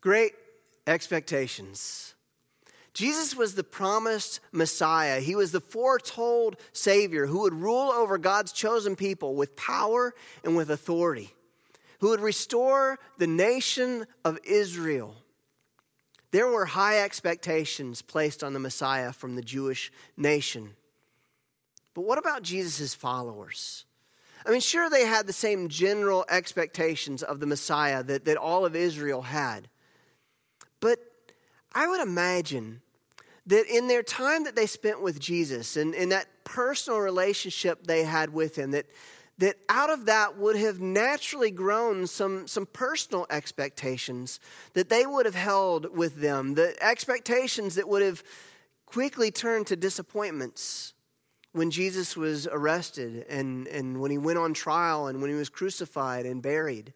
Great expectations. Jesus was the promised Messiah. He was the foretold Savior who would rule over God's chosen people with power and with authority, who would restore the nation of Israel. There were high expectations placed on the Messiah from the Jewish nation. But what about Jesus' followers? I mean, sure, they had the same general expectations of the Messiah that all of Israel had. But I would imagine that in their time that they spent with Jesus and in that personal relationship they had with him, that out of that would have naturally grown some personal expectations that they would have held with them, the expectations that would have quickly turned to disappointments when Jesus was arrested and when he went on trial and when he was crucified and buried.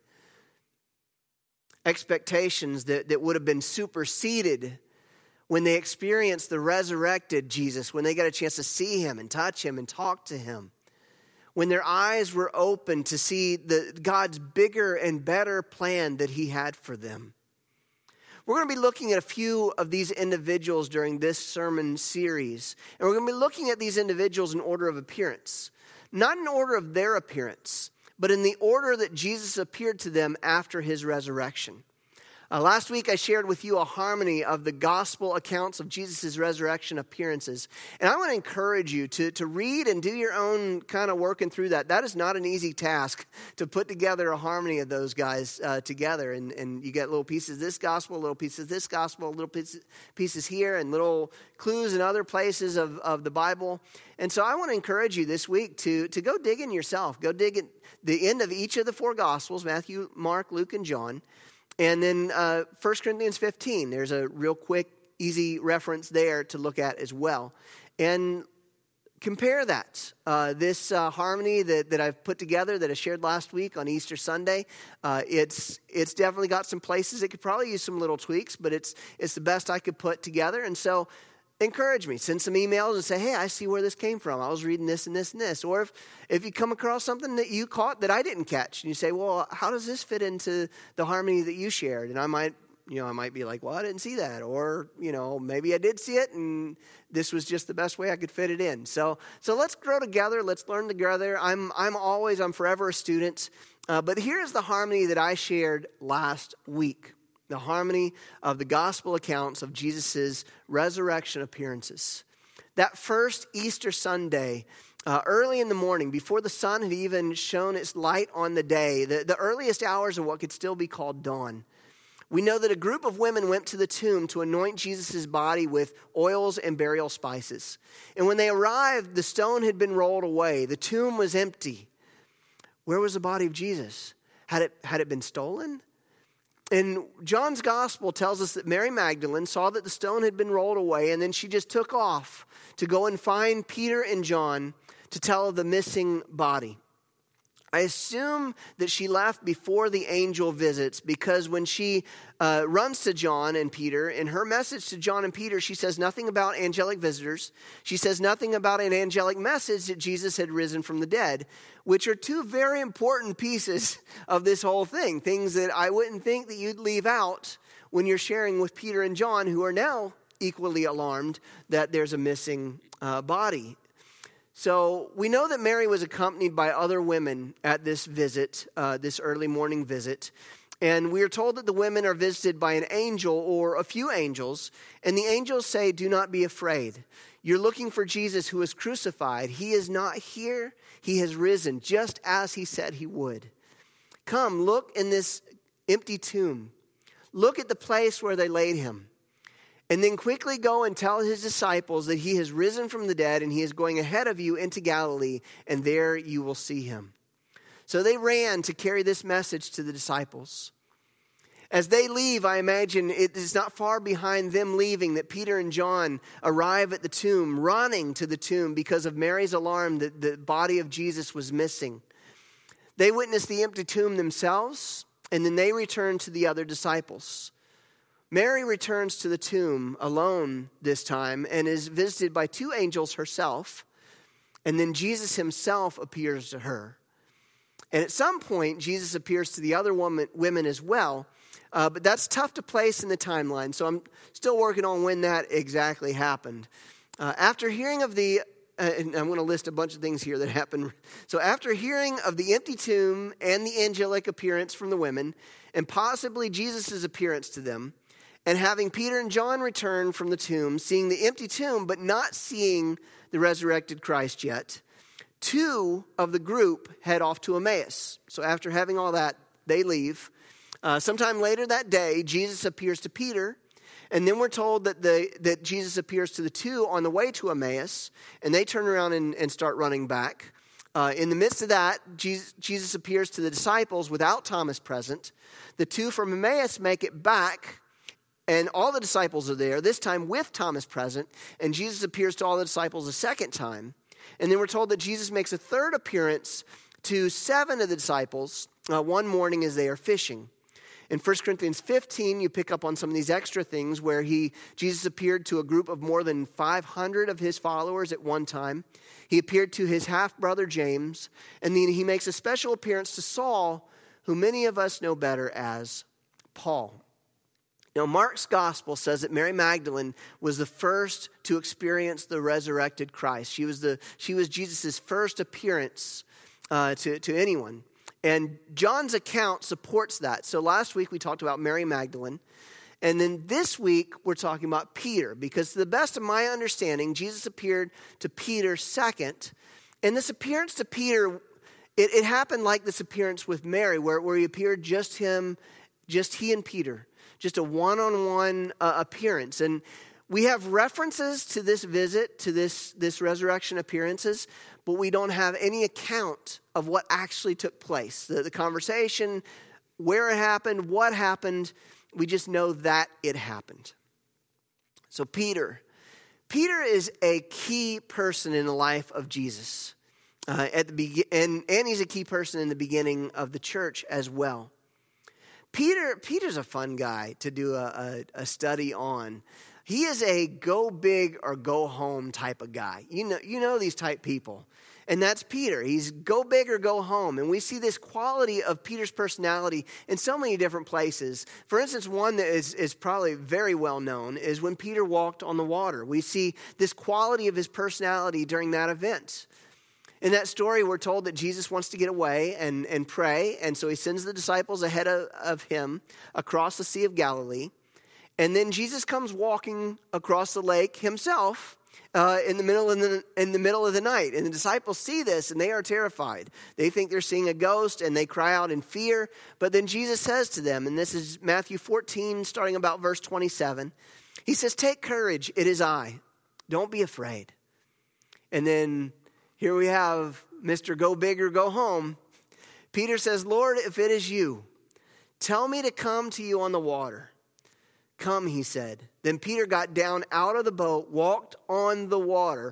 Expectations that would have been superseded when they experienced the resurrected Jesus, when they got a chance to see him and touch him and talk to him, when their eyes were open to see God's bigger and better plan that he had for them. We're going to be looking at a few of these individuals during this sermon series, and we're going to be looking at these individuals in order of appearance. Not in order of their appearance, but in the order that Jesus appeared to them after his resurrection. Last week I shared with you a harmony of the gospel accounts of Jesus' resurrection appearances. And I want to encourage you to read and do your own kind of working through that. That is not an easy task to put together a harmony of those guys together. And you get little pieces of this gospel, little pieces of this gospel, little pieces here, and little clues in other places of the Bible. And so I want to encourage you this week to go dig in yourself. Go dig at the end of each of the four gospels, Matthew, Mark, Luke, and John. And then 1 Corinthians 15, there's a real quick, easy reference there to look at as well. And compare that. This harmony that I've put together that I shared last week on Easter Sunday, it's definitely got some places it could probably use some little tweaks, but it's the best I could put together. And so encourage me. Send some emails and say, hey, I see where this came from. I was reading this and this and this. Or if you come across something that you caught that I didn't catch, and you say, well, how does this fit into the harmony that you shared? And I might be like, well, I didn't see that. Or, maybe I did see it, and this was just the best way I could fit it in. So let's grow together. Let's learn together. I'm forever a student. But here's the harmony that I shared last week. The harmony of the gospel accounts of Jesus' resurrection appearances. That first Easter Sunday, early in the morning, before the sun had even shone its light on the day, the earliest hours of what could still be called dawn, we know that a group of women went to the tomb to anoint Jesus' body with oils and burial spices. And when they arrived, the stone had been rolled away. The tomb was empty. Where was the body of Jesus? Had it been stolen? And John's gospel tells us that Mary Magdalene saw that the stone had been rolled away, and then she just took off to go and find Peter and John to tell of the missing body. I assume that she left before the angel visits, because when she runs to John and Peter, in her message to John and Peter, she says nothing about angelic visitors. She says nothing about an angelic message that Jesus had risen from the dead, which are two very important pieces of this whole thing, things that I wouldn't think that you'd leave out when you're sharing with Peter and John, who are now equally alarmed that there's a missing body. So we know that Mary was accompanied by other women at this visit, this early morning visit. And we are told that the women are visited by an angel or a few angels. And the angels say, do not be afraid. You're looking for Jesus who was crucified. He is not here. He has risen just as he said he would. Come, look in this empty tomb. Look at the place where they laid him. And then quickly go and tell his disciples that he has risen from the dead and he is going ahead of you into Galilee, and there you will see him. So they ran to carry this message to the disciples. As they leave, I imagine it is not far behind them leaving that Peter and John arrive at the tomb, running to the tomb because of Mary's alarm that the body of Jesus was missing. They witness the empty tomb themselves, and then they return to the other disciples. Mary returns to the tomb alone this time and is visited by two angels herself, and then Jesus himself appears to her. And at some point, Jesus appears to the other women as well, But that's tough to place in the timeline, so I'm still working on when that exactly happened. After hearing of the, and I'm going to list a bunch of things here that happened. So after hearing of the empty tomb and the angelic appearance from the women, and possibly Jesus' appearance to them, and having Peter and John return from the tomb, seeing the empty tomb, but not seeing the resurrected Christ yet, 2 of the group head off to Emmaus. So after having all that, they leave. Sometime later that day, Jesus appears to Peter, and then we're told that Jesus appears to the 2 on the way to Emmaus, and they turn around and start running back. In the midst of that, Jesus appears to the disciples without Thomas present. The 2 from Emmaus make it back, and all the disciples are there, this time with Thomas present, and Jesus appears to all the disciples a second time. And then we're told that Jesus makes a third appearance to 7 of the disciples one morning as they are fishing. In 1 Corinthians 15, you pick up on some of these extra things where Jesus appeared to a group of more than 500 of his followers at one time. He appeared to his half-brother James, and then he makes a special appearance to Saul, who many of us know better as Paul. Now, Mark's gospel says that Mary Magdalene was the first to experience the resurrected Christ. She was Jesus' first appearance to anyone. And John's account supports that. So last week we talked about Mary Magdalene. And then this week we're talking about Peter. Because to the best of my understanding, Jesus appeared to Peter second. And this appearance to Peter, it happened like this appearance with Mary, where he appeared just he and Peter. Just a one-on-one appearance. And we have references to this visit, to this resurrection appearances, but we don't have any account of what actually took place. The conversation, where it happened, what happened, we just know that it happened. So Peter is a key person in the life of Jesus. And he's a key person in the beginning of the church as well. Peter's a fun guy to do a study on. He is a go big or go home type of guy. You know these type people. And that's Peter. He's go big or go home. And we see this quality of Peter's personality in so many different places. For instance, one that is probably very well known is when Peter walked on the water. We see this quality of his personality during that event. In that story, we're told that Jesus wants to get away and pray, and so he sends the disciples ahead of him across the Sea of Galilee. And then Jesus comes walking across the lake himself in the middle of the night. And the disciples see this, and they are terrified. They think they're seeing a ghost, and they cry out in fear. But then Jesus says to them, and this is Matthew 14, starting about verse 27. He says, "Take courage, it is I. Don't be afraid." And then here we have Mr. Go Big or Go Home. Peter says, "Lord, if it is you, tell me to come to you on the water." "Come," he said. Then Peter got down out of the boat, walked on the water,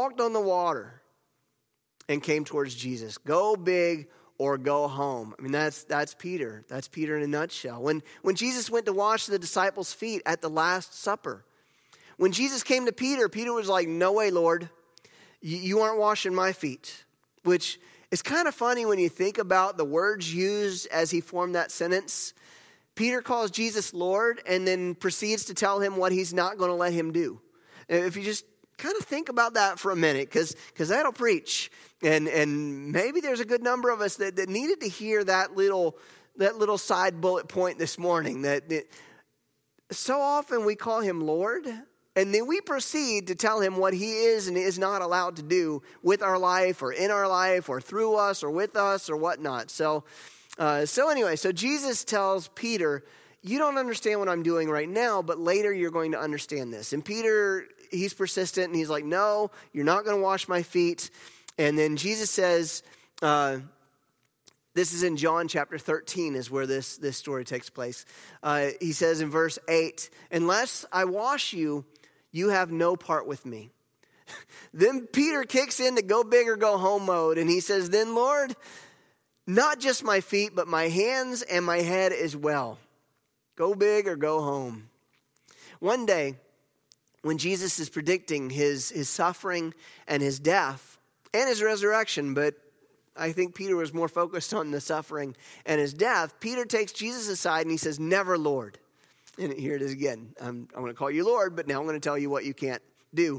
and came towards Jesus. Go big or go home. I mean, that's Peter. That's Peter in a nutshell. When Jesus went to wash the disciples' feet at the Last Supper, when Jesus came to Peter, Peter was like, "No way, Lord. You aren't washing my feet," which is kind of funny when you think about the words used as he formed that sentence. Peter calls Jesus Lord and then proceeds to tell him what he's not going to let him do. If you just kind of think about that for a minute, because that'll preach. And maybe there's a good number of us that needed to hear that little side bullet point this morning. That so often we call him Lord, and then we proceed to tell him what he is and is not allowed to do with our life or in our life or through us or with us or whatnot. So anyway, Jesus tells Peter, "You don't understand what I'm doing right now, but later you're going to understand this." And Peter, he's persistent and he's like, "No, you're not going to wash my feet." And then Jesus says, this is in John chapter 13 is where this story takes place. He says in verse 8, "Unless I wash you, you have no part with me." Then Peter kicks in to go big or go home mode. And he says, "Then Lord, not just my feet, but my hands and my head as well. Go big or go home." One day, when Jesus is predicting his suffering and his death and his resurrection, but I think Peter was more focused on the suffering and his death. Peter takes Jesus aside and he says, "Never, Lord." And here it is again. I'm going to call you Lord, but now I'm going to tell you what you can't do.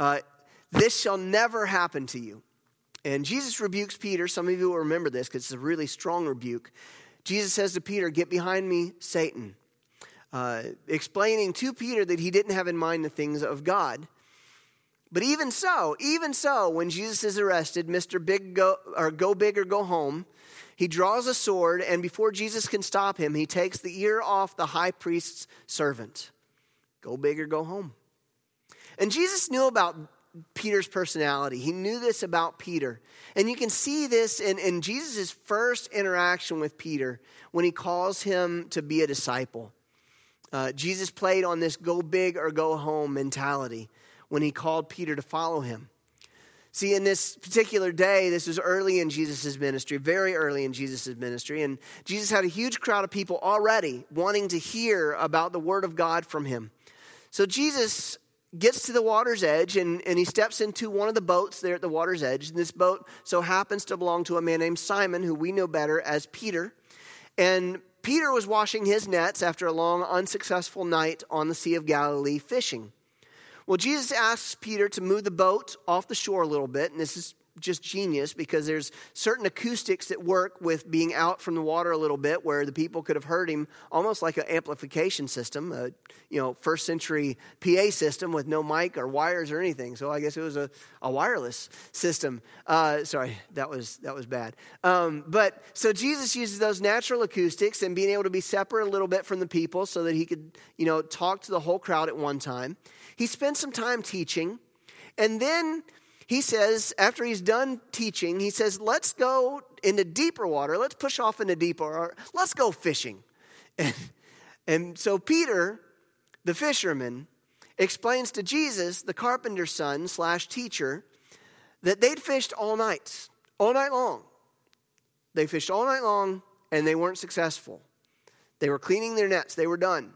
This shall never happen to you. And Jesus rebukes Peter. Some of you will remember this because it's a really strong rebuke. Jesus says to Peter, "Get behind me, Satan." Explaining to Peter that he didn't have in mind the things of God. But even so, when Jesus is arrested, Mr. Go big or go home, he draws a sword, and before Jesus can stop him, he takes the ear off the high priest's servant. Go big or go home. And Jesus knew about Peter's personality. He knew this about Peter. And you can see this in Jesus' first interaction with Peter when he calls him to be a disciple. Jesus played on this go big or go home mentality when he called Peter to follow him. See, in this particular day, this was early in Jesus' ministry, very early in Jesus' ministry, and Jesus had a huge crowd of people already wanting to hear about the word of God from him. So Jesus gets to the water's edge, and he steps into one of the boats there at the water's edge. And this boat so happens to belong to a man named Simon, who we know better as Peter. And Peter was washing his nets after a long, unsuccessful night on the Sea of Galilee fishing. Well, Jesus asks Peter to move the boat off the shore a little bit, and this is just genius because there's certain acoustics that work with being out from the water a little bit where the people could have heard him almost like an amplification system, first century PA system with no mic or wires or anything. So I guess it was a wireless system. Sorry, that was bad. But so Jesus uses those natural acoustics and being able to be separate a little bit from the people so that he could, talk to the whole crowd at one time. He spends some time teaching, and then he says, after he's done teaching, he says, "Let's go into deeper water. Let's push off into deeper water. Let's go fishing." And so Peter, the fisherman, explains to Jesus, the carpenter's son / teacher, that they'd fished all night long. They fished all night long, and they weren't successful. They were cleaning their nets. They were done.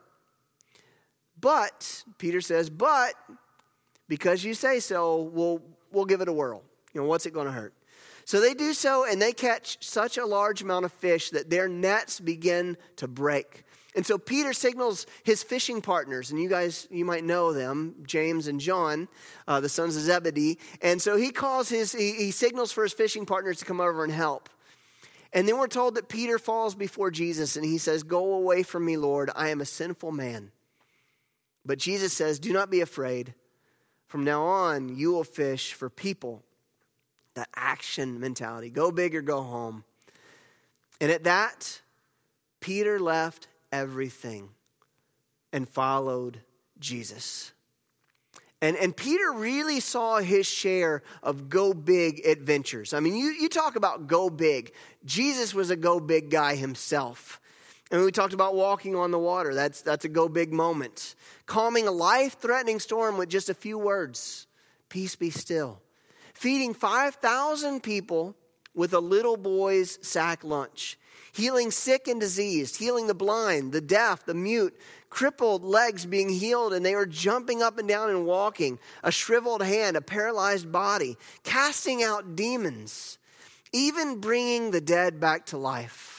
But, Peter says, "But because you say so, we'll give it a whirl. What's it going to hurt?" So they do so, and they catch such a large amount of fish that their nets begin to break. And so Peter signals his fishing partners, and you might know them, James and John, the sons of Zebedee. And so he signals for his fishing partners to come over and help. And then we're told that Peter falls before Jesus, and he says, "Go away from me, Lord, I am a sinful man." But Jesus says, "Do not be afraid. From now on, you will fish for people." That action mentality. Go big or go home. And at that, Peter left everything and followed Jesus. And Peter really saw his share of go big adventures. I mean, you talk about go big. Jesus was a go big guy himself. And we talked about walking on the water. That's a go big moment. Calming a life-threatening storm with just a few words. Peace be still. Feeding 5,000 people with a little boy's sack lunch. Healing sick and diseased. Healing the blind, the deaf, the mute. Crippled legs being healed and they were jumping up and down and walking. A shriveled hand, a paralyzed body. Casting out demons. Even bringing the dead back to life.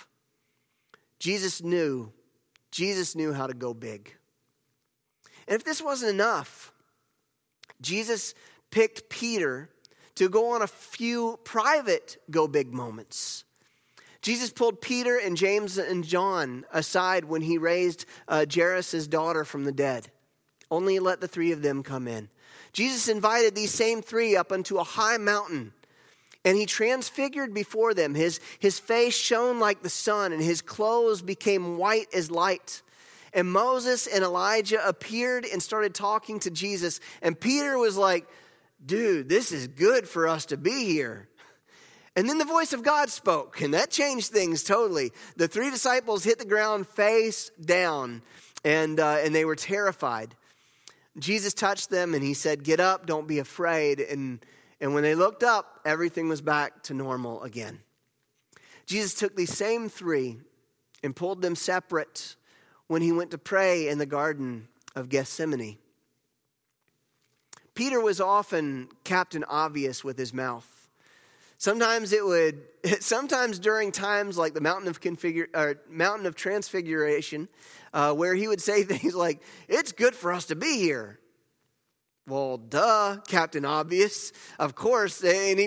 Jesus knew how to go big. And if this wasn't enough, Jesus picked Peter to go on a few private go big moments. Jesus pulled Peter and James and John aside when he raised Jairus' daughter from the dead. Only let the three of them come in. Jesus invited these same three up onto a high mountain. And he transfigured before them. His face shone like the sun, and his clothes became white as light. And Moses and Elijah appeared and started talking to Jesus. And Peter was like, "Dude, this is good for us to be here." And then the voice of God spoke, and that changed things totally. The three disciples hit the ground face down, and they were terrified. Jesus touched them, and he said, "Get up, don't be afraid." And when they looked up, everything was back to normal again. Jesus took these same three and pulled them separate when he went to pray in the Garden of Gethsemane. Peter was often Captain Obvious with his mouth. Sometimes during times like the Mountain of Transfiguration, where he would say things like, "It's good for us to be here." Well, duh, Captain Obvious. Of course, this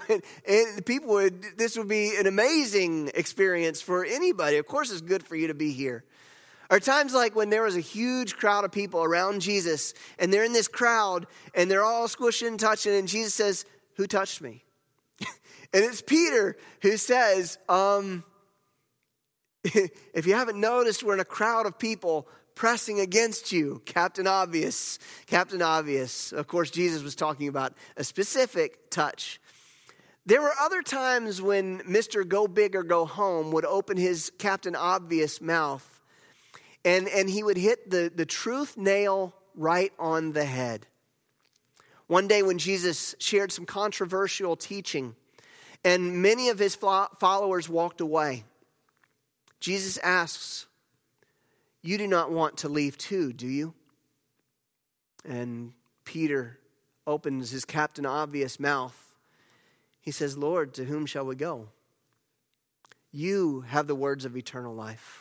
would be an amazing experience for anybody. Of course, it's good for you to be here. Or times like when there was a huge crowd of people around Jesus, and they're in this crowd, and they're all squishing, touching, and Jesus says, "Who touched me?" And it's Peter who says, if you haven't noticed, we're in a crowd of people pressing against you. Captain Obvious. Captain Obvious. Of course, Jesus was talking about a specific touch. There were other times when Mr. Go Big or Go Home would open his Captain Obvious mouth, and he would hit the truth nail right on the head. One day when Jesus shared some controversial teaching, and many of his followers walked away, Jesus asks, "You do not want to leave too, do you?" And Peter opens his Captain Obvious mouth. He says, "Lord, to whom shall we go? You have the words of eternal life."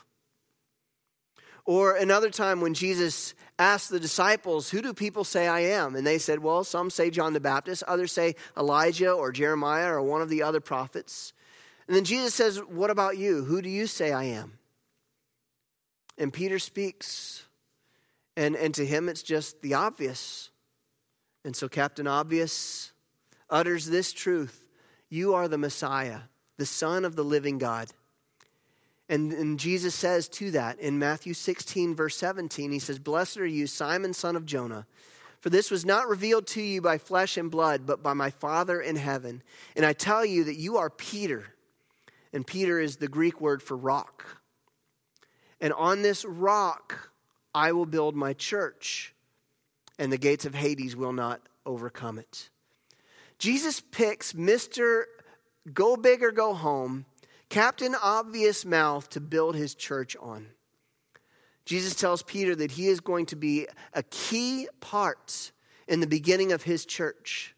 Or another time when Jesus asked the disciples, "Who do people say I am?" And they said, "Well, some say John the Baptist, others say Elijah or Jeremiah or one of the other prophets." And then Jesus says, "What about you? Who do you say I am?" And Peter speaks, and to him it's just the obvious. And so Captain Obvious utters this truth: "You are the Messiah, the Son of the living God." And Jesus says to that in Matthew 16, verse 17, he says, "Blessed are you, Simon, son of Jonah, for this was not revealed to you by flesh and blood, but by my Father in heaven. And I tell you that you are Peter." And Peter is the Greek word for rock. "And on this rock I will build my church, and the gates of Hades will not overcome it." Jesus picks Mr. Go Big or Go Home, Captain Obvious mouth, to build his church on. Jesus tells Peter that he is going to be a key part in the beginning of his church.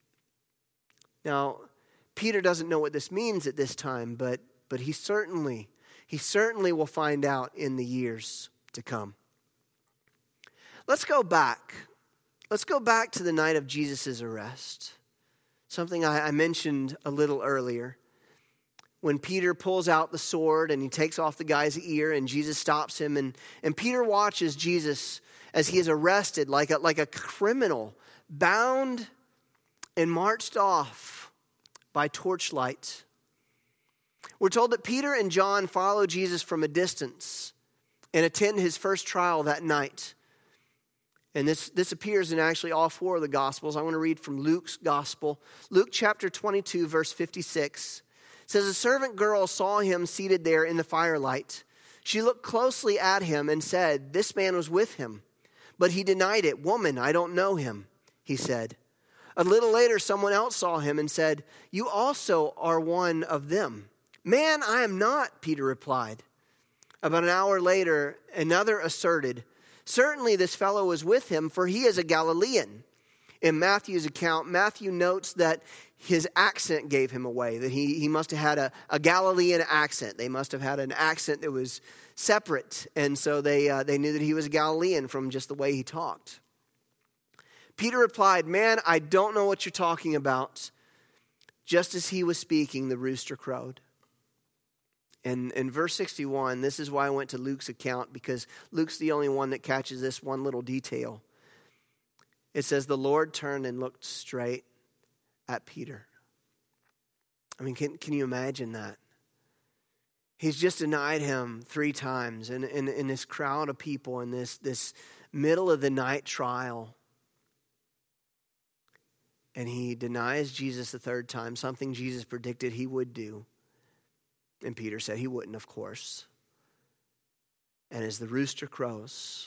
Now, Peter doesn't know what this means at this time, but he certainly will find out in the years to come. Let's go back. Let's go back to the night of Jesus' arrest. Something I mentioned a little earlier. When Peter pulls out the sword and he takes off the guy's ear, and Jesus stops him, and Peter watches Jesus as he is arrested like a criminal, bound and marched off by torchlight. We're told that Peter and John follow Jesus from a distance and attend his first trial that night. And this appears in actually all four of the Gospels. I want to read from Luke's Gospel. Luke chapter 22, verse 56. It says, "A servant girl saw him seated there in the firelight. She looked closely at him and said, 'This man was with him.' But he denied it. 'Woman, I don't know him,' he said. A little later, someone else saw him and said, 'You also are one of them.' 'Man, I am not,' Peter replied. About an hour later, another asserted, 'Certainly this fellow was with him, for he is a Galilean.' In Matthew's account, Matthew notes that his accent gave him away, that he must have had a Galilean accent. They must have had an accent that was separate, and so they knew that he was a Galilean from just the way he talked. Peter replied, 'Man, I don't know what you're talking about.' Just as he was speaking, the rooster crowed." And in verse 61, this is why I went to Luke's account, because Luke's the only one that catches this one little detail. It says, "The Lord turned and looked straight at Peter." I mean, can you imagine that? He's just denied him 3 times in this crowd of people in this middle of the night trial. And he denies Jesus the 3rd time, something Jesus predicted he would do. And Peter said he wouldn't, of course. And as the rooster crows,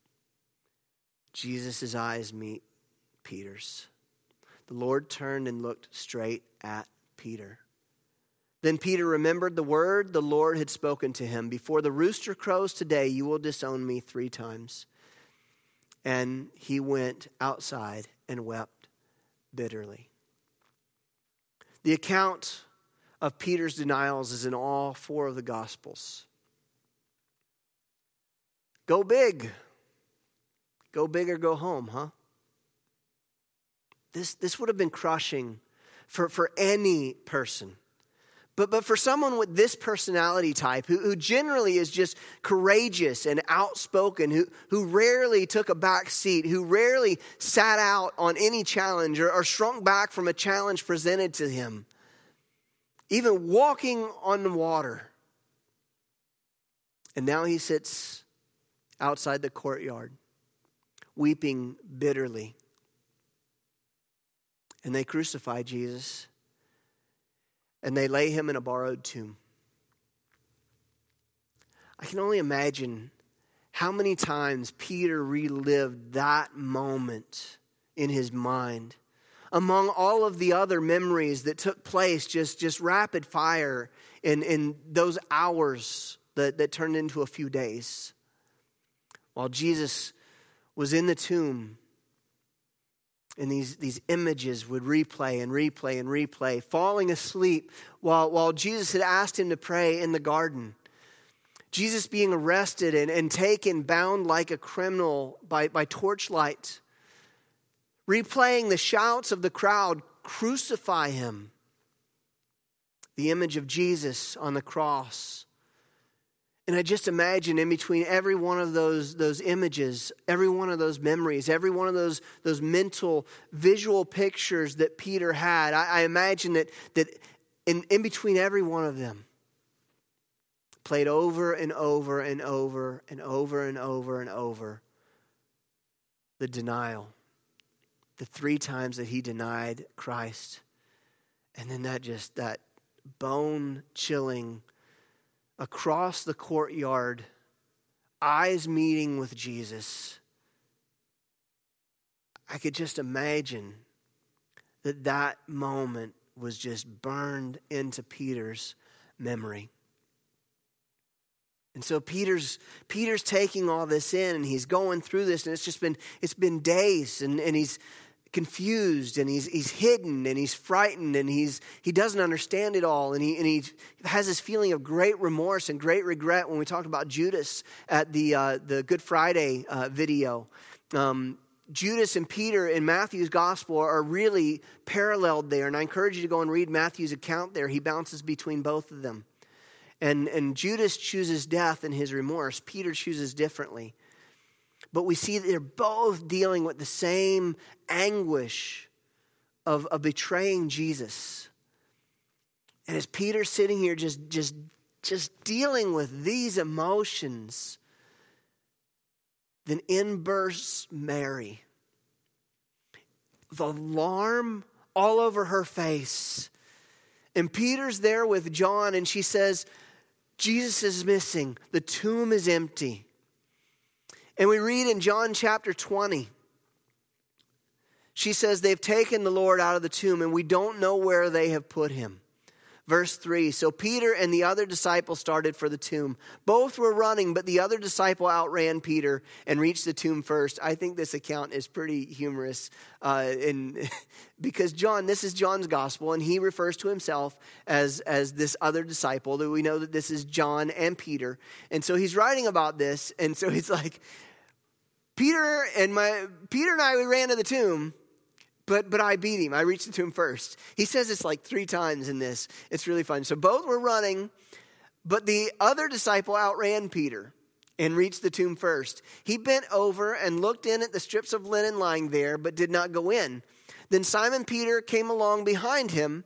Jesus' eyes meet Peter's. The Lord turned and looked straight at Peter. Then Peter remembered the word the Lord had spoken to him. "Before the rooster crows today, you will disown me 3 times. And he went outside and wept bitterly. The account of Peter's denials is in all 4 of the Gospels. Go big. Go big or go home, huh? This would have been crushing for any person. But for someone with this personality type, who generally is just courageous and outspoken, who rarely took a back seat, who rarely sat out on any challenge or shrunk back from a challenge presented to him, even walking on the water. And now he sits outside the courtyard, weeping bitterly. And they crucify Jesus. And they lay him in a borrowed tomb. I can only imagine how many times Peter relived that moment in his mind, among all of the other memories that took place just rapid fire in those hours that turned into a few days. While Jesus was in the tomb, and these images would replay and replay and replay, falling asleep while Jesus had asked him to pray in the garden. Jesus being arrested and taken, bound like a criminal by torchlight. Replaying the shouts of the crowd, crucify him. The image of Jesus on the cross. And I just imagine in between every one of those images, every one of those memories, every one of those mental, visual pictures that Peter had, I imagine that in between every one of them, played over and over and over and over and over and over, the denial. The 3 times that he denied Christ. And then that bone-chilling, across the courtyard, eyes meeting with Jesus. I could just imagine that moment was just burned into Peter's memory. And so Peter's taking all this in, and he's going through this, and it's been days, and he's confused, and he's hidden, and he's frightened, and he doesn't understand it all, and he has this feeling of great remorse and great regret. When we talked about Judas at the Good Friday video, Judas and Peter in Matthew's gospel are really paralleled there, and I encourage you to go and read Matthew's account there. He bounces between both of them, and Judas chooses death in his remorse. Peter chooses differently. But we see that they're both dealing with the same anguish of betraying Jesus. And as Peter's sitting here just dealing with these emotions, then in bursts Mary, with alarm all over her face. And Peter's there with John, and she says, Jesus is missing. The tomb is empty. And we read in John chapter 20, she says, they've taken the Lord out of the tomb, and we don't know where they have put him. Verse 3, so Peter and the other disciple started for the tomb. Both were running, but the other disciple outran Peter and reached the tomb first. I think this account is pretty humorous because this is John's gospel, and he refers to himself as this other disciple. That we know that this is John and Peter. And so he's writing about this, and so he's like, Peter and I, we ran to the tomb. But I beat him. I reached the tomb first. He says it's like 3 times in this. It's really fun. So both were running, but the other disciple outran Peter and reached the tomb first. He bent over and looked in at the strips of linen lying there, but did not go in. Then Simon Peter came along behind him,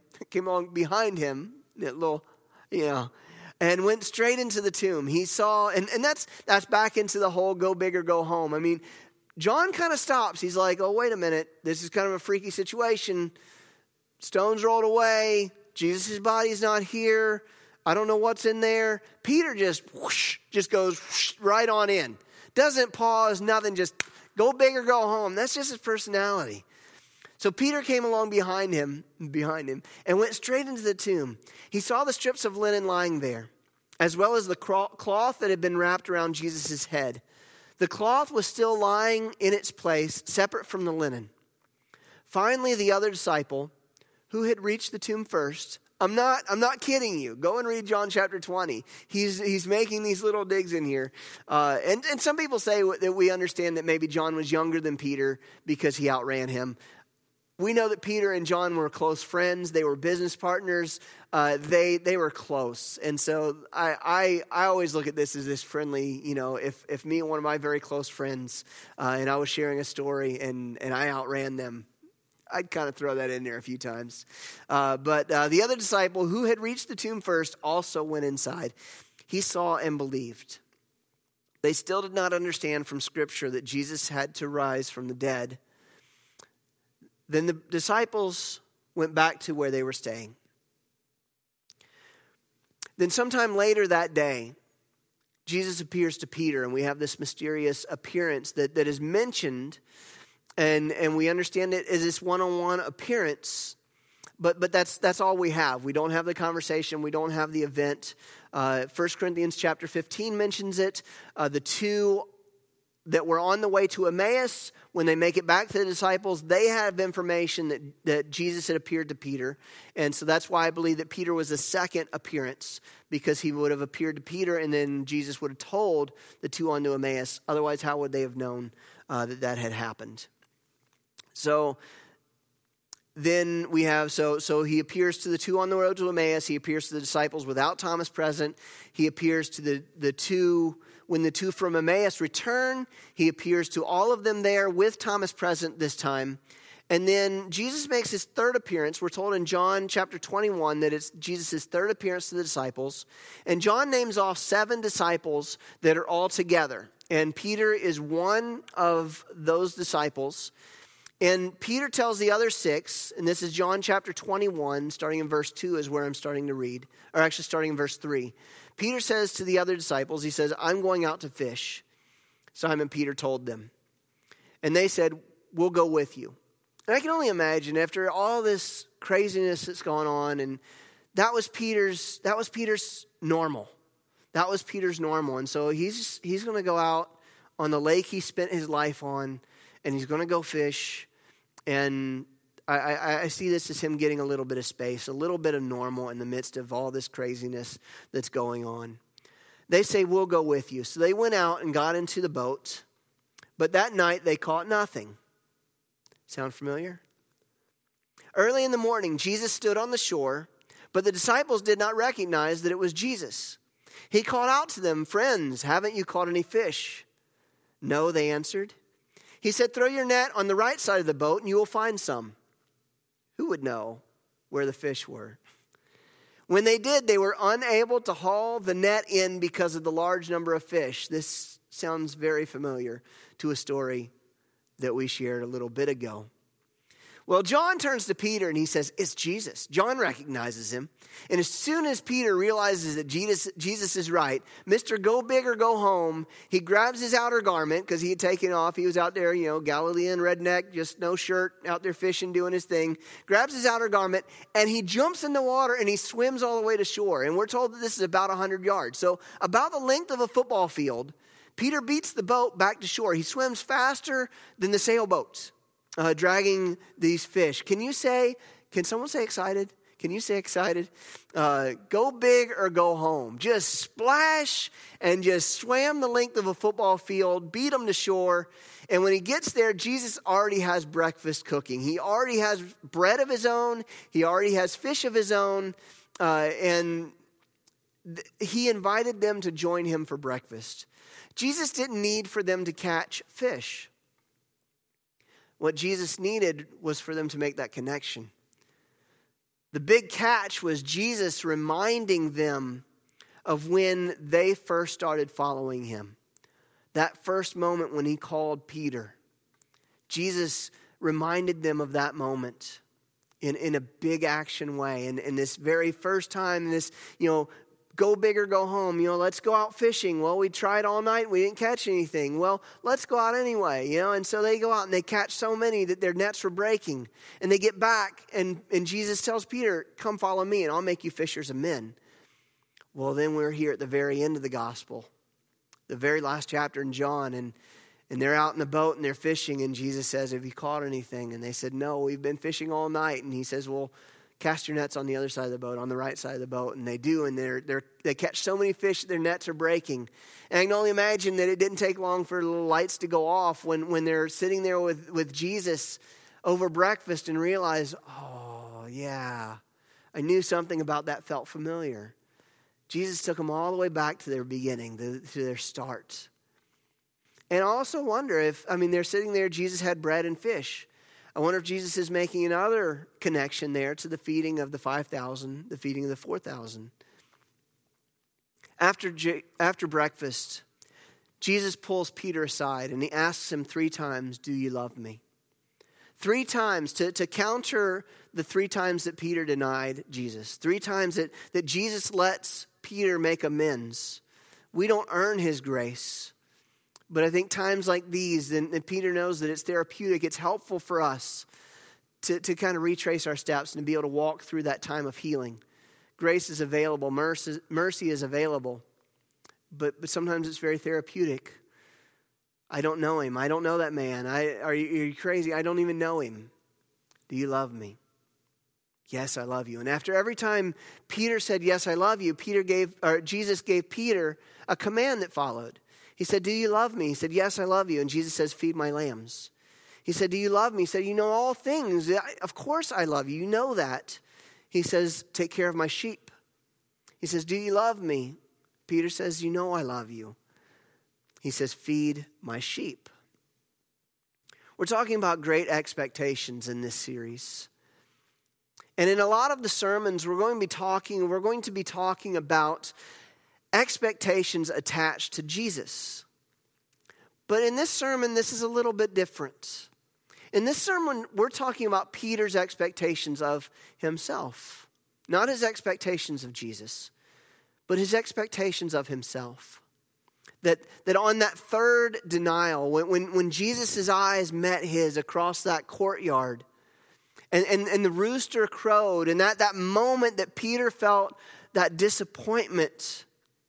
and went straight into the tomb. He saw, and that's back into the whole go big or go home. I mean, John kind of stops. He's like, oh, wait a minute. This is kind of a freaky situation. Stones rolled away. Jesus' body's not here. I don't know what's in there. Peter just goes right on in. Doesn't pause, nothing. Just go big or go home. That's just his personality. So Peter came along behind him, and went straight into the tomb. He saw the strips of linen lying there, as well as the cloth that had been wrapped around Jesus' head. The cloth was still lying in its place, separate from the linen. Finally, the other disciple, who had reached the tomb first. I'm not kidding you. Go and read John chapter 20. He's making these little digs in here. And some people say that we understand that maybe John was younger than Peter because he outran him. We know that Peter and John were close friends. They were business partners. They were close. And so I always look at this as this friendly, if me and one of my very close friends, and I was sharing a story and I outran them, I'd kind of throw that in there a few times. But the other disciple who had reached the tomb first also went inside. He saw and believed. They still did not understand from Scripture that Jesus had to rise from the dead. Then the disciples went back to where they were staying. Then sometime later that day, Jesus appears to Peter, and we have this mysterious appearance that is mentioned, and we understand it as this one-on-one appearance, but that's all we have. We don't have the conversation. We don't have the event. 1 Corinthians chapter 15 mentions it. The two that were on the way to Emmaus, when they make it back to the disciples, they have information that Jesus had appeared to Peter. And so that's why I believe that Peter was the second appearance, because he would have appeared to Peter and then Jesus would have told the two on to Emmaus. Otherwise, how would they have known that had happened? So then we have, so he appears to the two on the road to Emmaus. He appears to the disciples without Thomas present. He appears to the two. When the two from Emmaus return, he appears to all of them there with Thomas present this time. And then Jesus makes his third appearance. We're told in John chapter 21 that it's Jesus' third appearance to the disciples. And John names off 7 disciples that are all together. And Peter is one of those disciples. And Peter tells the other 6, and this is John chapter 21, starting in verse 2 is where I'm starting to read, or actually starting in verse 3. Peter says to the other disciples, he says, I'm going out to fish. Simon Peter told them. And they said, we'll go with you. And I can only imagine after all this craziness that's gone on, and that was Peter's normal. That was Peter's normal. And so he's going to go out on the lake he spent his life on, and he's going to go fish. And I see this as him getting a little bit of space, a little bit of normal in the midst of all this craziness that's going on. They say, we'll go with you. So they went out and got into the boat, but that night they caught nothing. Sound familiar? Early in the morning, Jesus stood on the shore, but the disciples did not recognize that it was Jesus. He called out to them, friends, haven't you caught any fish? No, they answered. He said, throw your net on the right side of the boat and you will find some. Who would know where the fish were? When they did, they were unable to haul the net in because of the large number of fish. This sounds very familiar to a story that we shared a little bit ago. Well, John turns to Peter and he says, it's Jesus. John recognizes him. And as soon as Peter realizes that Jesus is right, Mr. Go Big or Go Home, he grabs his outer garment because he had taken off. He was out there, Galilean redneck, just no shirt, out there fishing, doing his thing. Grabs his outer garment and he jumps in the water and he swims all the way to shore. And we're told that this is about 100 yards. So about the length of a football field, Peter beats the boat back to shore. He swims faster than the sailboats. Dragging these fish. Can someone say excited? Can you say excited? Go big or go home. Just splash and just swam the length of a football field, beat them to shore. And when he gets there, Jesus already has breakfast cooking. He already has bread of his own. He already has fish of his own. And he invited them to join him for breakfast. Jesus didn't need for them to catch fish. What Jesus needed was for them to make that connection. The big catch was Jesus reminding them of when they first started following him. That first moment when he called Peter. Jesus reminded them of that moment in a big action way. And this very first time, this, go big or go home. Let's go out fishing. Well, we tried all night. We didn't catch anything. Well, let's go out anyway, And so they go out and they catch so many that their nets were breaking. And they get back and Jesus tells Peter, come follow me and I'll make you fishers of men. Well, then we're here at the very end of the gospel, the very last chapter in John. And they're out in the boat and they're fishing. And Jesus says, have you caught anything? And they said, no, we've been fishing all night. And he says, well, cast your nets on the other side of the boat, on the right side of the boat. And they do, and they catch so many fish that their nets are breaking. And I can only imagine that it didn't take long for the little lights to go off when they're sitting there with Jesus over breakfast and realize, oh, yeah, I knew something about that felt familiar. Jesus took them all the way back to their beginning, to their start. And I also wonder if, they're sitting there, Jesus had bread and fish. I wonder if Jesus is making another connection there to the feeding of the 5,000, the feeding of the 4,000. After breakfast, Jesus pulls Peter aside and he asks him 3 times, "Do you love me?" 3 times to counter the 3 times that Peter denied Jesus. 3 times that Jesus lets Peter make amends. We don't earn his grace. But I think times like these, and Peter knows that it's therapeutic, it's helpful for us to kind of retrace our steps and to be able to walk through that time of healing. Grace is available, mercy is available, but sometimes it's very therapeutic. I don't know him. I don't know that man. Are you crazy? I don't even know him. Do you love me? Yes, I love you. And after every time Peter said, "Yes, I love you," Jesus gave Peter a command that followed. He said, "Do you love me?" He said, "Yes, I love you." And Jesus says, "Feed my lambs." He said, "Do you love me?" He said, "You know all things. Of course I love you. You know that." He says, "Take care of my sheep." He says, "Do you love me?" Peter says, "You know I love you." He says, "Feed my sheep." We're talking about great expectations in this series. And in a lot of the sermons, we're going to be talking about expectations attached to Jesus. But in this sermon, this is a little bit different. In this sermon, we're talking about Peter's expectations of himself. Not his expectations of Jesus, but his expectations of himself. That on that third denial, when Jesus' eyes met his across that courtyard, and the rooster crowed, and that moment that Peter felt that disappointment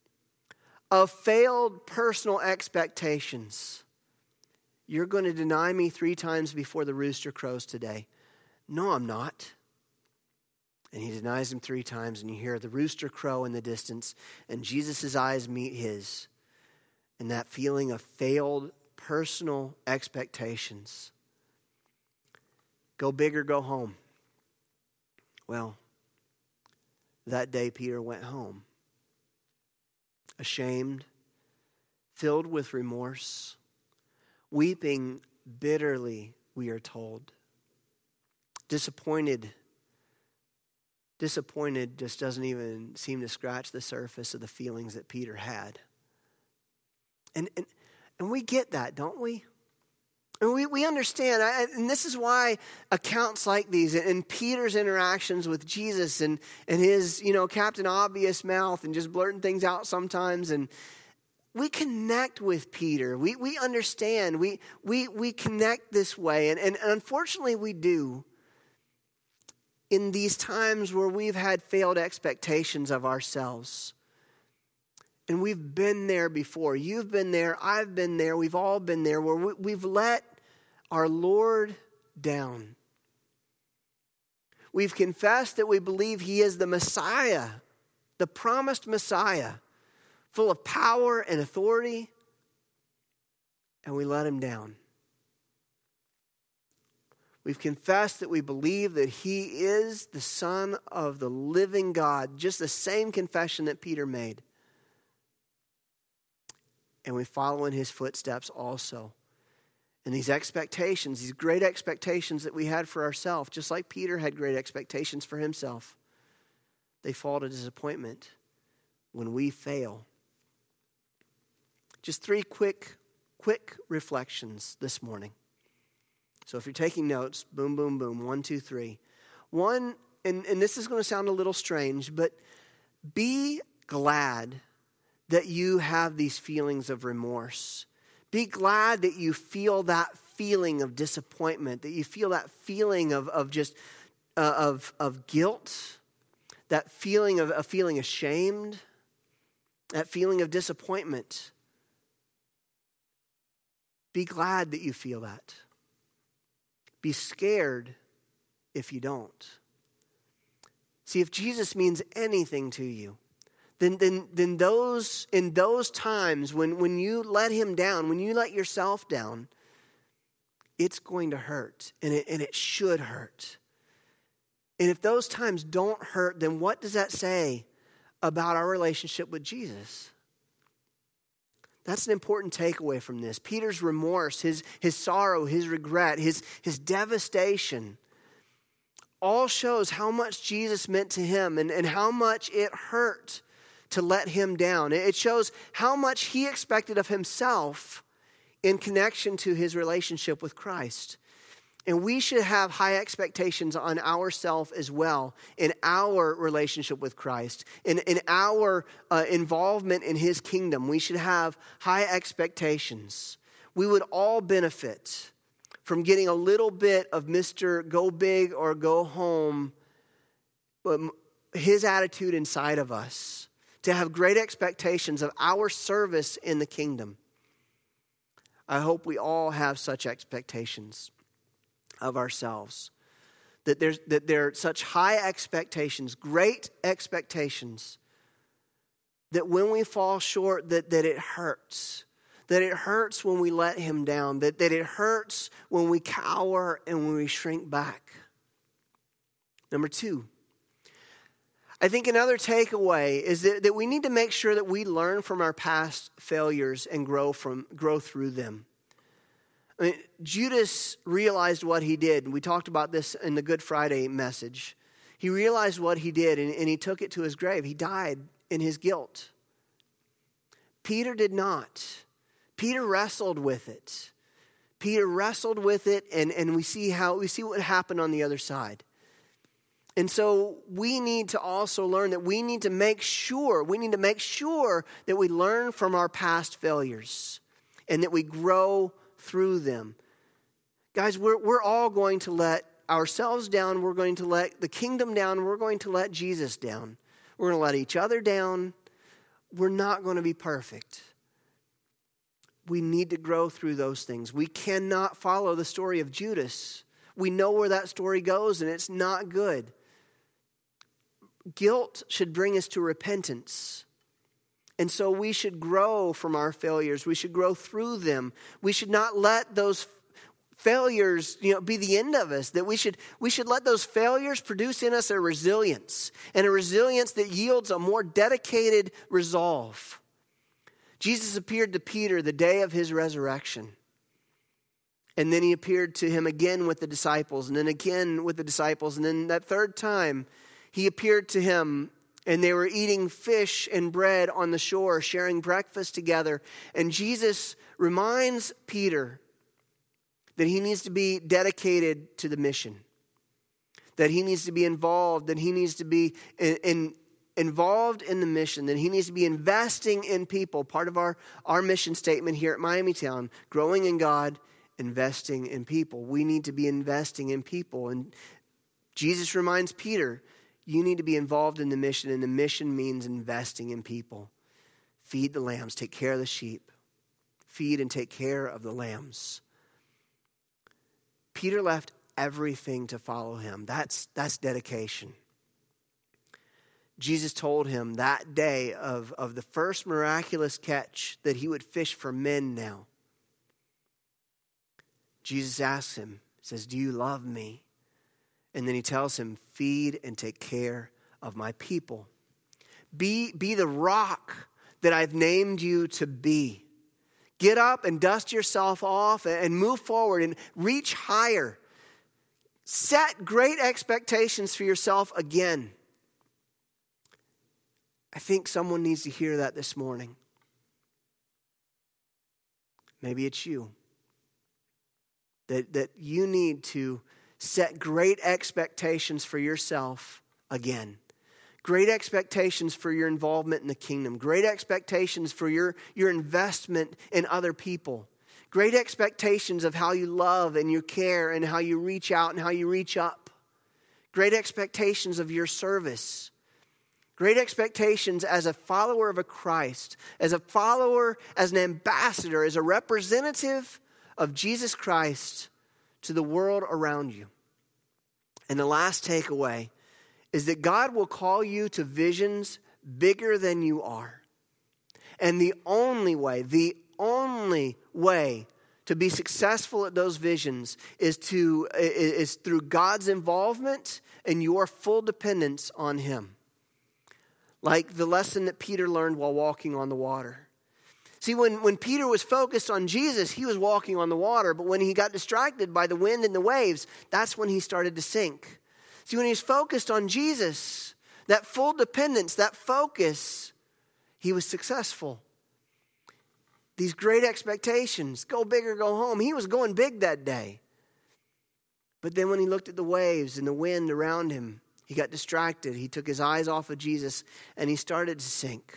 of failed personal expectations. "You're going to deny me 3 times before the rooster crows today." "No, I'm not." And he denies him 3 times, and you hear the rooster crow in the distance, and Jesus' eyes meet his. And that feeling of failed personal expectations. Go big or go home. Well, that day Peter went home. Ashamed, filled with remorse, weeping bitterly, we are told. Disappointed just doesn't even seem to scratch the surface of the feelings that Peter had. And we get that, don't we? And we understand, and this is why accounts like these, and Peter's interactions with Jesus, and his, Captain Obvious mouth, and just blurting things out sometimes, and we connect with Peter. We understand. We connect this way, and unfortunately we do. In these times where we've had failed expectations of ourselves. And we've been there before. You've been there. I've been there. We've all been there where we've let our Lord down. We've confessed that we believe he is the Messiah, the promised Messiah, full of power and authority, and we let him down. We've confessed that we believe that he is the Son of the living God, just the same confession that Peter made. And we follow in his footsteps also. And these expectations, these great expectations that we had for ourselves, just like Peter had great expectations for himself, they fall to disappointment when we fail. Just 3 quick reflections this morning. So if you're taking notes, boom, boom, boom, 1, 2, 3. One, and this is going to sound a little strange, but be glad that you have these feelings of remorse. Be glad that you feel that feeling of disappointment, that you feel that feeling of just of guilt, that feeling of feeling ashamed, that feeling of disappointment. Be glad that you feel that. Be scared if you don't. See, if Jesus means anything to you, then in those times when you let him down, when you let yourself down, it's going to hurt, and it should hurt. And if those times don't hurt, then what does that say about our relationship with Jesus? That's an important takeaway from this. Peter's remorse, his sorrow, his regret, his devastation, all shows how much Jesus meant to him and how much it hurt to let him down. It shows how much he expected of himself in connection to his relationship with Christ. And we should have high expectations on ourselves as well in our relationship with Christ, in our involvement in his kingdom. We should have high expectations. We would all benefit from getting a little bit of Mr. Go Big or Go Home, his attitude inside of us, to have great expectations of our service in the kingdom. I hope we all have such expectations of ourselves, that there are such high expectations, great expectations, that when we fall short, that it hurts. That it hurts when we let him down. That it hurts when we cower and when we shrink back. Number 2, I think another takeaway is that we need to make sure that we learn from our past failures and grow through them. I mean, Judas realized what he did. And we talked about this in the Good Friday message. He realized what he did, and he took it to his grave. He died in his guilt. Peter did not. Peter wrestled with it. Peter wrestled with it, and we see what happened on the other side. And so we need to also learn that we need to make sure that we learn from our past failures and that we grow through them. Guys, we're all going to let ourselves down. We're going to let the kingdom down. We're going to let Jesus down. We're going to let each other down. We're not going to be perfect. We need to grow through those things. We cannot follow the story of Judas. We know where that story goes, and it's not good. Guilt should bring us to repentance. And so we should grow from our failures. We should grow through them. We should not let those failures, be the end of us. That we should let those failures produce in us a resilience, and a resilience that yields a more dedicated resolve. Jesus appeared to Peter the day of his resurrection. And then he appeared to him again with the disciples, and then again with the disciples. And then that third time, he appeared to him, and they were eating fish and bread on the shore, sharing breakfast together. And Jesus reminds Peter that he needs to be dedicated to the mission, that he needs to be involved, that he needs to be involved in the mission, that he needs to be investing in people. Part of our mission statement here at Miamitown, growing in God, investing in people. We need to be investing in people. And Jesus reminds Peter, you need to be involved in the mission, and the mission means investing in people. Feed the lambs, take care of the sheep. Feed and take care of the lambs. Peter left everything to follow him. That's dedication. Jesus told him that day of the first miraculous catch that he would fish for men now. Jesus asks him, says, do you love me? And then he tells him, feed and take care of my people. Be the rock that I've named you to be. Get up and dust yourself off and move forward and reach higher. Set great expectations for yourself again. I think someone needs to hear that this morning. Maybe it's you. That you need to set great expectations for yourself again. Great expectations for your involvement in the kingdom. Great expectations for your investment in other people. Great expectations of how you love and you care and how you reach out and how you reach up. Great expectations of your service. Great expectations as a follower of a Christ, as a follower, as an ambassador, as a representative of Jesus Christ to the world around you. And the last takeaway is that God will call you to visions bigger than you are. And the only way to be successful at those visions is through God's involvement and your full dependence on Him. Like the lesson that Peter learned while walking on the water. See, when Peter was focused on Jesus, he was walking on the water. But when he got distracted by the wind and the waves, that's when he started to sink. See, when he was focused on Jesus, that full dependence, that focus, he was successful. These great expectations, go big or go home. He was going big that day. But then when he looked at the waves and the wind around him, he got distracted. He took his eyes off of Jesus and he started to sink.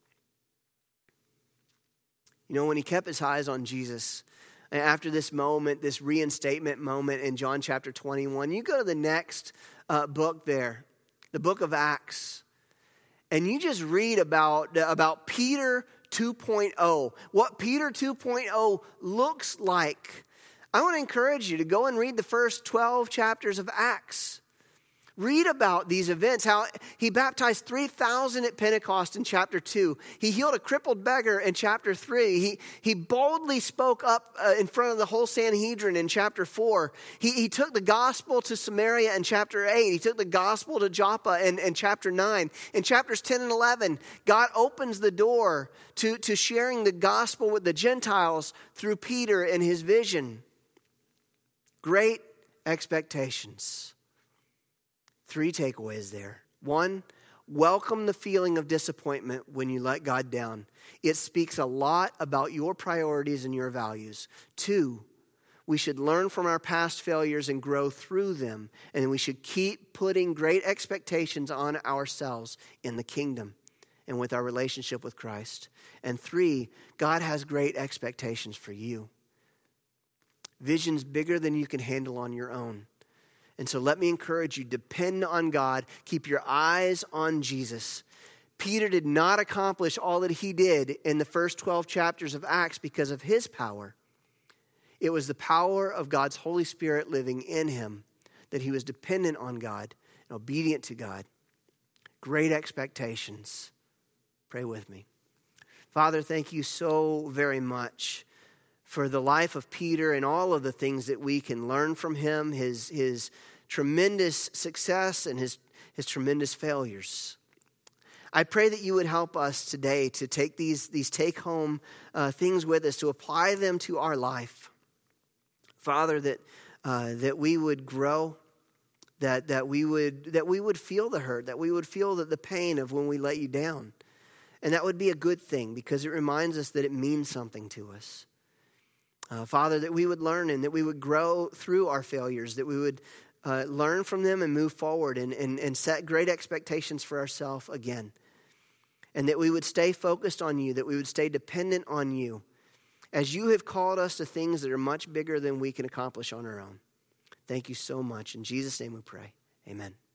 You know, when he kept his eyes on Jesus, after this moment, this reinstatement moment in John chapter 21, you go to the next book there, the book of Acts, and you just read about Peter 2.0, what Peter 2.0 looks like. I want to encourage you to go and read the first 12 chapters of Acts. Read about these events, how he baptized 3,000 at Pentecost in chapter 2. He healed a crippled beggar in chapter 3. He boldly spoke up in front of the whole Sanhedrin in chapter 4. He took the gospel to Samaria in chapter 8. He took the gospel to Joppa in chapter 9. In chapters 10 and 11, God opens the door to sharing the gospel with the Gentiles through Peter and his vision. Great expectations. 3 takeaways there. 1, welcome the feeling of disappointment when you let God down. It speaks a lot about your priorities and your values. 2, we should learn from our past failures and grow through them. And we should keep putting great expectations on ourselves in the kingdom and with our relationship with Christ. And 3, God has great expectations for you. Visions bigger than you can handle on your own. And so let me encourage you, depend on God. Keep your eyes on Jesus. Peter did not accomplish all that he did in the first 12 chapters of Acts because of his power. It was the power of God's Holy Spirit living in him that he was dependent on God and obedient to God. Great expectations. Pray with me. Father, thank you so very much for the life of Peter and all of the things that we can learn from him, his tremendous success and his tremendous failures. I pray that you would help us today to take these take-home things with us, to apply them to our life. Father, that we would grow, that we would feel the hurt, that we would feel the pain of when we let you down. And that would be a good thing because it reminds us that it means something to us. Father, that we would learn and that we would grow through our failures, that we would learn from them and move forward and set great expectations for ourselves again. And that we would stay focused on you, that we would stay dependent on you as you have called us to things that are much bigger than we can accomplish on our own. Thank you so much. In Jesus' name we pray. Amen.